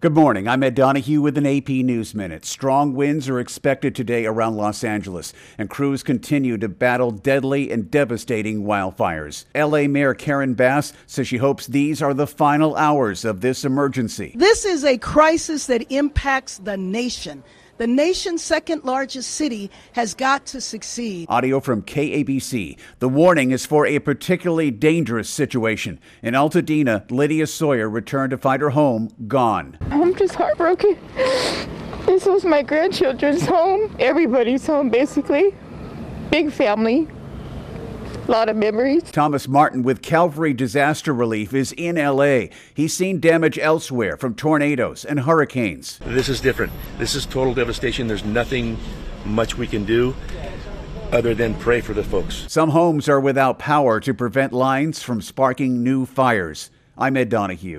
Good morning. I'm Ed Donahue with an AP News Minute. Strong winds are expected today around Los Angeles, and crews continue to battle deadly and devastating wildfires. LA Mayor Karen Bass says she hopes these are the final hours of this emergency. This is a crisis that impacts the nation. The nation's second largest city has got to succeed. Audio from KABC. The warning is for a particularly dangerous situation. In Altadena, Lydia Sawyer returned to find her home gone. I'm just heartbroken. This was my grandchildren's home, everybody's home basically. Big family. A lot of memories. Thomas Martin with Calvary Disaster Relief is in L.A. He's seen damage elsewhere from tornadoes and hurricanes. This is different. This is total devastation. There's nothing much we can do other than pray for the folks. Some homes are without power to prevent lines from sparking new fires. I'm Ed Donahue.